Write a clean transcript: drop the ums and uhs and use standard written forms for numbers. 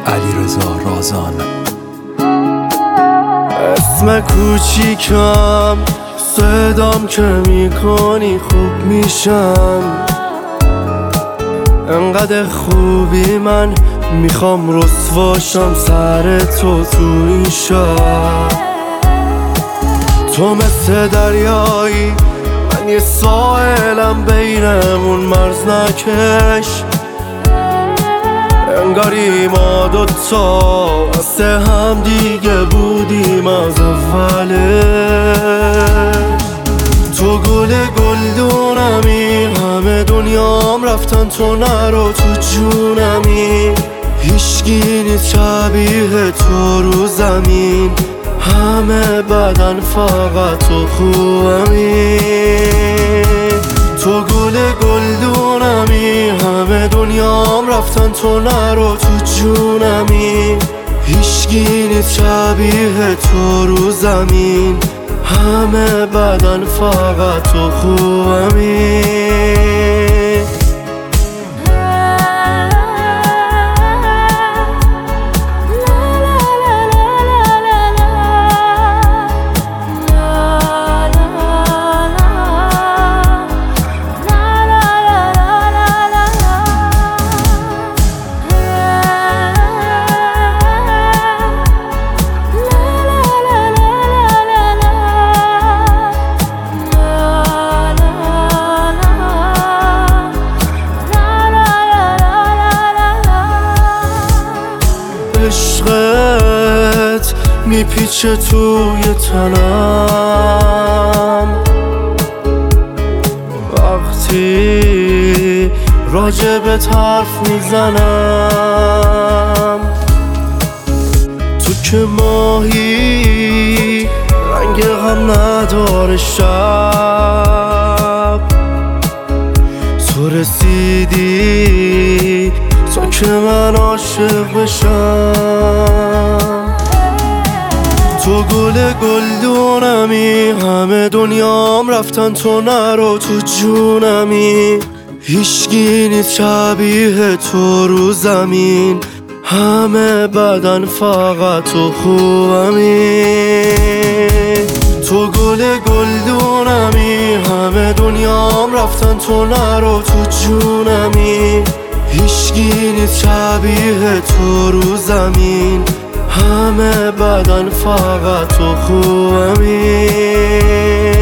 علیرضا رازان. اسم کوچیکم صدام که میکنی خوب میشم، انقدر خوبی من میخوام رسواشم سر تو این شب. تو مثل دریایی، من یه ساحلم، بینمون مرز نکش. انگاری ما دوتا واسه هم دیگه بودیم از اوله. تو گل گلدونمی، همه دنیام رفتن تو نرو تو جونمی. هیچکی نیست شبیه تو رو زمین، همه بدن فقط تو خوبمی. تو گل گلدونمی، همه دنیام رفتن تو نرو تو جونمی. هیچکی نیست شبیه تو رو زمین، همه بدن فقط تو خوبمی. عشقت میپیچه توی تنم، وقتی راجبت حرف میزنم. تو که ماهی رنگ غم نداره شب، تو رسیدی تا که من عاشق بشم. تو گل گلدونمی، همه دنیام رفتن تو نرو تو جونمی. هیچکی نیست شبیه تو رو زمین، همه بدن فقط تو خوبمی. تو گل گلدونمی، همه دنیام رفتن تو نرو تو جونمی. هیچکی نیست شبیه تو رو زمین، همه بدن فقط تو خوبمی.